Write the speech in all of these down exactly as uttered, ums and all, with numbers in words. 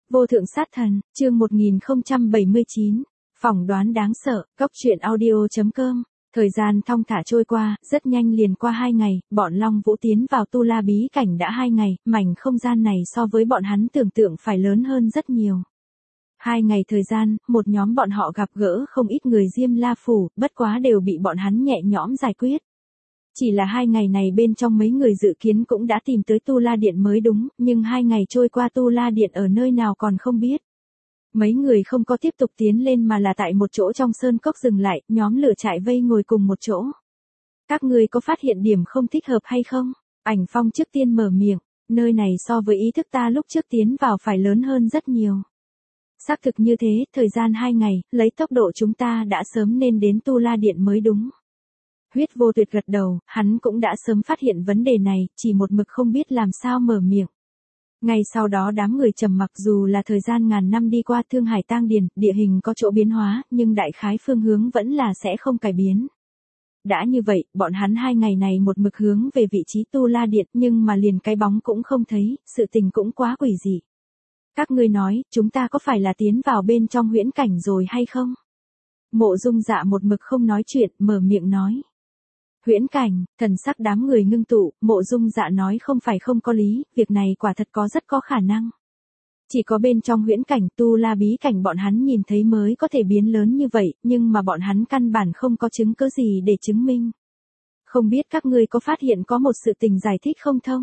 Vô thượng sát thần, chương một nghìn không trăm bảy mươi chín, phỏng đoán đáng sợ, góc truyện audio.com. Thời gian thong thả trôi qua, rất nhanh liền qua hai ngày, bọn Long Vũ tiến vào Tu La bí cảnh đã hai ngày, mảnh không gian này so với bọn hắn tưởng tượng phải lớn hơn rất nhiều. Hai ngày thời gian, một nhóm bọn họ gặp gỡ không ít người Diêm La Phủ, bất quá đều bị bọn hắn nhẹ nhõm giải quyết. Chỉ là hai ngày này bên trong mấy người dự kiến cũng đã tìm tới Tu La Điện mới đúng, nhưng hai ngày trôi qua Tu La Điện ở nơi nào còn không biết. Mấy người không có tiếp tục tiến lên mà là tại một chỗ trong sơn cốc dừng lại, nhóm lửa trại vây ngồi cùng một chỗ. Các ngươi có phát hiện điểm không thích hợp hay không? Ảnh Phong trước tiên mở miệng, nơi này so với ý thức ta lúc trước tiến vào phải lớn hơn rất nhiều. Xác thực như thế, thời gian hai ngày, lấy tốc độ chúng ta đã sớm nên đến Tu La Điện mới đúng. Huyết Vô Tuyệt gật đầu, hắn cũng đã sớm phát hiện vấn đề này, chỉ một mực không biết làm sao mở miệng. Ngay sau đó đám người trầm mặc, dù là thời gian ngàn năm đi qua Thương Hải Tang Điền, địa hình có chỗ biến hóa, nhưng đại khái phương hướng vẫn là sẽ không cải biến. Đã như vậy, bọn hắn hai ngày này một mực hướng về vị trí Tu La Điện, nhưng mà liền cái bóng cũng không thấy, sự tình cũng quá quỷ dị. Các ngươi nói, chúng ta có phải là tiến vào bên trong huyễn cảnh rồi hay không? Mộ Dung Dạ một mực không nói chuyện, mở miệng nói. Huyễn cảnh, thần sắc đám người ngưng tụ, Mộ Dung Dạ nói không phải không có lý, việc này quả thật có rất có khả năng. Chỉ có bên trong huyễn cảnh Tu La bí cảnh bọn hắn nhìn thấy mới có thể biến lớn như vậy, nhưng mà bọn hắn căn bản không có chứng cứ gì để chứng minh. Không biết các ngươi có phát hiện có một sự tình giải thích không thông?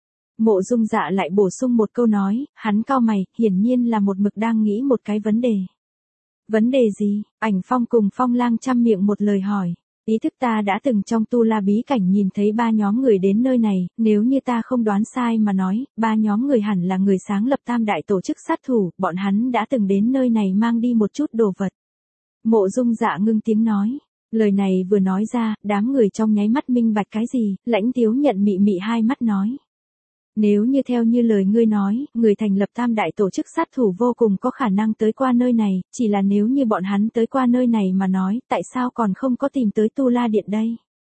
Mộ Dung Dạ lại bổ sung một câu nói, hắn cau mày, hiển nhiên là một mực đang nghĩ một cái vấn đề. Vấn đề gì? Ảnh Phong cùng Phong Lang chăm miệng một lời hỏi. Ý thức ta đã từng trong Tu La bí cảnh nhìn thấy ba nhóm người đến nơi này, nếu như ta không đoán sai mà nói, ba nhóm người hẳn là người sáng lập Tam Đại tổ chức sát thủ, bọn hắn đã từng đến nơi này mang đi một chút đồ vật. Mộ Dung Dạ ngưng tiếng nói. Lời này vừa nói ra, đám người trong nháy mắt minh bạch cái gì, Lãnh Tiếu Nhận mị mị hai mắt nói. Nếu như theo như lời ngươi nói, người thành lập Tam Đại tổ chức sát thủ vô cùng có khả năng tới qua nơi này, chỉ là nếu như bọn hắn tới qua nơi này mà nói, tại sao còn không có tìm tới Tu La Điện đây?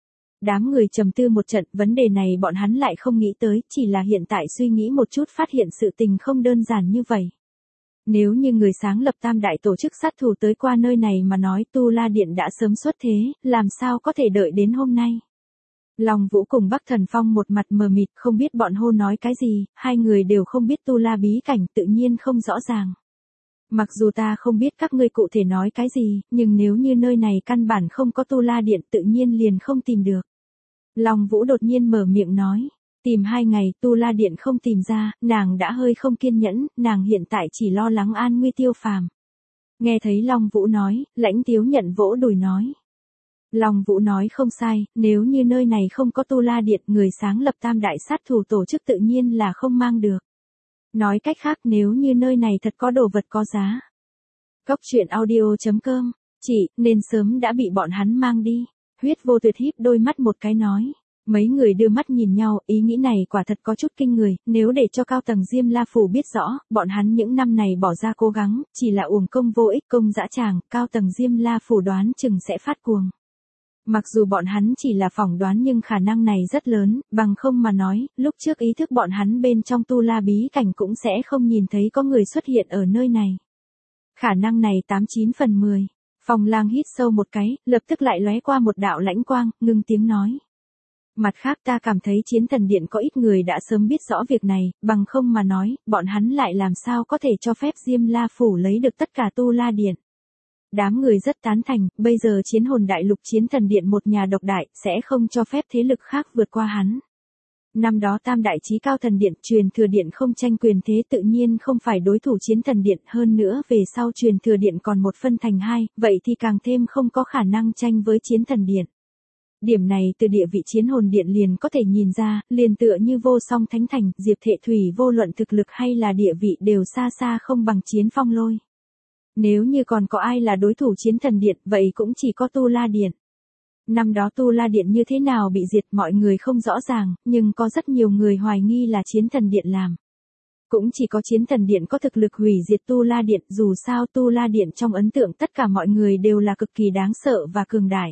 Đám người trầm tư một trận, vấn đề này bọn hắn lại không nghĩ tới, chỉ là hiện tại suy nghĩ một chút phát hiện sự tình không đơn giản như vậy. Nếu như người sáng lập Tam Đại tổ chức sát thủ tới qua nơi này mà nói Tu La Điện đã sớm xuất thế, làm sao có thể đợi đến hôm nay? Long Vũ cùng Bắc Thần Phong một mặt mờ mịt, không biết bọn hô nói cái gì, hai người đều không biết Tu La bí cảnh, tự nhiên không rõ ràng. Mặc dù ta không biết các ngươi cụ thể nói cái gì, nhưng nếu như nơi này căn bản không có Tu La Điện tự nhiên liền không tìm được. Long Vũ đột nhiên mở miệng nói, tìm hai ngày Tu La Điện không tìm ra, nàng đã hơi không kiên nhẫn, nàng hiện tại chỉ lo lắng an nguy Tiêu Phàm. Nghe thấy Long Vũ nói, Lãnh Tiếu Nhận vỗ đùi nói. Long Vũ nói không sai, nếu như nơi này không có Tu La Điện, người sáng lập Tam Đại sát thủ tổ chức tự nhiên là không mang được. Nói cách khác nếu như nơi này thật có đồ vật có giá. Góc truyện audio.com, chỉ, nên sớm đã bị bọn hắn mang đi. Huyết Vô Tuyệt híp đôi mắt một cái nói. Mấy người đưa mắt nhìn nhau, ý nghĩ này quả thật có chút kinh người, nếu để cho cao tầng Diêm La Phủ biết rõ, bọn hắn những năm này bỏ ra cố gắng, chỉ là uổng công vô ích công dã tràng, cao tầng Diêm La Phủ đoán chừng sẽ phát cuồng. Mặc dù bọn hắn chỉ là phỏng đoán nhưng khả năng này rất lớn, bằng không mà nói, lúc trước ý thức bọn hắn bên trong Tu La bí cảnh cũng sẽ không nhìn thấy có người xuất hiện ở nơi này. Khả năng này tám chín phần mười. Phong Lang hít sâu một cái, lập tức lại lóe qua một đạo lãnh quang, ngưng tiếng nói. Mặt khác ta cảm thấy Chiến Thần Điện có ít người đã sớm biết rõ việc này, bằng không mà nói, bọn hắn lại làm sao có thể cho phép Diêm La Phủ lấy được tất cả Tu La Điện. Đám người rất tán thành, bây giờ Chiến Hồn Đại Lục Chiến Thần Điện một nhà độc đại, sẽ không cho phép thế lực khác vượt qua hắn. Năm đó Tam Đại Chí Cao Thần Điện, Truyền Thừa Điện không tranh quyền thế tự nhiên không phải đối thủ Chiến Thần Điện, hơn nữa về sau Truyền Thừa Điện còn một phân thành hai, vậy thì càng thêm không có khả năng tranh với Chiến Thần Điện. Điểm này từ địa vị Chiến Hồn Điện liền có thể nhìn ra, liền tựa như Vô Song Thánh Thành, Diệp Thệ Thủy vô luận thực lực hay là địa vị đều xa xa không bằng Chiến Phong Lôi. Nếu như còn có ai là đối thủ Chiến Thần Điện, vậy cũng chỉ có Tu La Điện. Năm đó Tu La Điện như thế nào bị diệt mọi người không rõ ràng, nhưng có rất nhiều người hoài nghi là Chiến Thần Điện làm. Cũng chỉ có Chiến Thần Điện có thực lực hủy diệt Tu La Điện, dù sao Tu La Điện trong ấn tượng tất cả mọi người đều là cực kỳ đáng sợ và cường đại.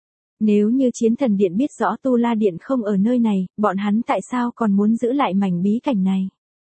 Nếu như Chiến Thần Điện biết rõ Tu La Điện không ở nơi này, bọn hắn tại sao còn muốn giữ lại mảnh bí cảnh này?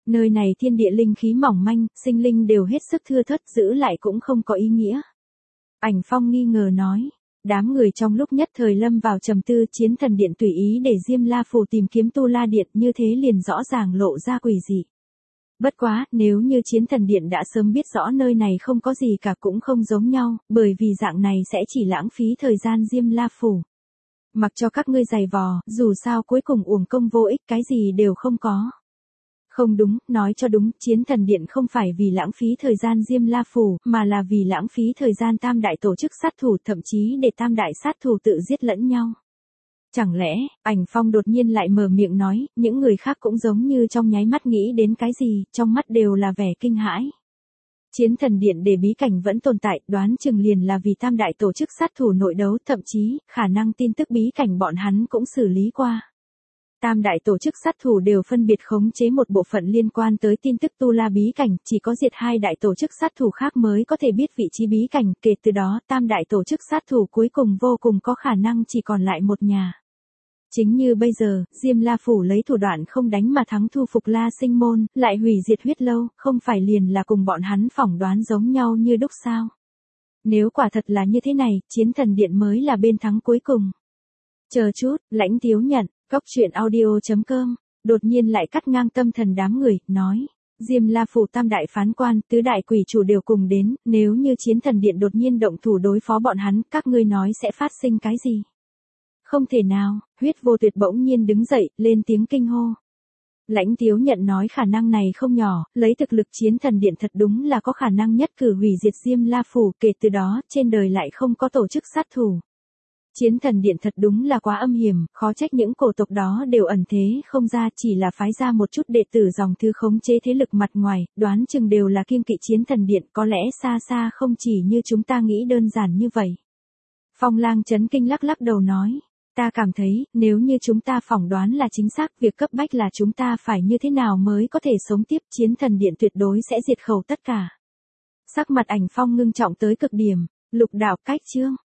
Nơi này thiên địa linh khí mỏng manh, sinh linh đều hết sức thưa thớt, giữ lại cũng không có ý nghĩa. Ảnh Phong nghi ngờ nói. Đám người trong lúc nhất thời lâm vào trầm tư, Chiến Thần Điện tùy ý để Diêm La Phù tìm kiếm Tu La Điện, như thế liền rõ ràng lộ ra quỷ dị. Bất quá, nếu như Chiến Thần Điện đã sớm biết rõ nơi này không có gì cả cũng không giống nhau, bởi vì dạng này sẽ chỉ lãng phí thời gian Diêm La Phủ. Mặc cho các ngươi giày vò, dù sao cuối cùng uổng công vô ích, cái gì đều không có. Không đúng, nói cho đúng, Chiến Thần Điện không phải vì lãng phí thời gian Diêm La Phủ, mà là vì lãng phí thời gian tam đại tổ chức sát thủ, thậm chí để tam đại sát thủ tự giết lẫn nhau. Chẳng lẽ, Ảnh Phong đột nhiên lại mở miệng nói, những người khác cũng giống như trong nháy mắt nghĩ đến cái gì, trong mắt đều là vẻ kinh hãi. Chiến Thần Điện để bí cảnh vẫn tồn tại, đoán chừng liền là vì tam đại tổ chức sát thủ nội đấu, thậm chí, khả năng tin tức bí cảnh bọn hắn cũng xử lý qua. Tam đại tổ chức sát thủ đều phân biệt khống chế một bộ phận liên quan tới tin tức Tu La bí cảnh, chỉ có diệt hai đại tổ chức sát thủ khác mới có thể biết vị trí bí cảnh, kể từ đó tam đại tổ chức sát thủ cuối cùng vô cùng có khả năng chỉ còn lại một nhà. Chính như bây giờ, Diêm La Phủ lấy thủ đoạn không đánh mà thắng thu phục La Sinh Môn, lại hủy diệt huyết lâu, không phải liền là cùng bọn hắn phỏng đoán giống nhau như đúc sao? Nếu quả thật là như thế này, Chiến Thần Điện mới là bên thắng cuối cùng. Chờ chút, Lãnh Thiếu nhận, Cốc truyện audio chấm com, đột nhiên lại cắt ngang tâm thần đám người, nói. Diêm La Phủ tam đại phán quan, tứ đại quỷ chủ đều cùng đến, nếu như Chiến Thần Điện đột nhiên động thủ đối phó bọn hắn, các ngươi nói sẽ phát sinh cái gì? Không thể nào, Huyết Vô Tuyệt bỗng nhiên đứng dậy, lên tiếng kinh hô. Lãnh Tiếu nhận nói khả năng này không nhỏ, lấy thực lực Chiến Thần Điện thật đúng là có khả năng nhất cử hủy diệt Diêm La Phủ, kể từ đó, trên đời lại không có tổ chức sát thủ. Chiến Thần Điện thật đúng là quá âm hiểm, khó trách những cổ tộc đó đều ẩn thế không ra, chỉ là phái ra một chút đệ tử dòng thứ khống chế thế lực mặt ngoài, đoán chừng đều là kiêng kỵ Chiến Thần Điện, có lẽ xa xa không chỉ như chúng ta nghĩ đơn giản như vậy. Phong Lang chấn kinh lắc lắc đầu nói. Ta cảm thấy, nếu như chúng ta phỏng đoán là chính xác, việc cấp bách là chúng ta phải như thế nào mới có thể sống tiếp, Chiến Thần Điện tuyệt đối sẽ diệt khẩu tất cả. Sắc mặt Ảnh Phong ngưng trọng tới cực điểm, lục đạo cách chương.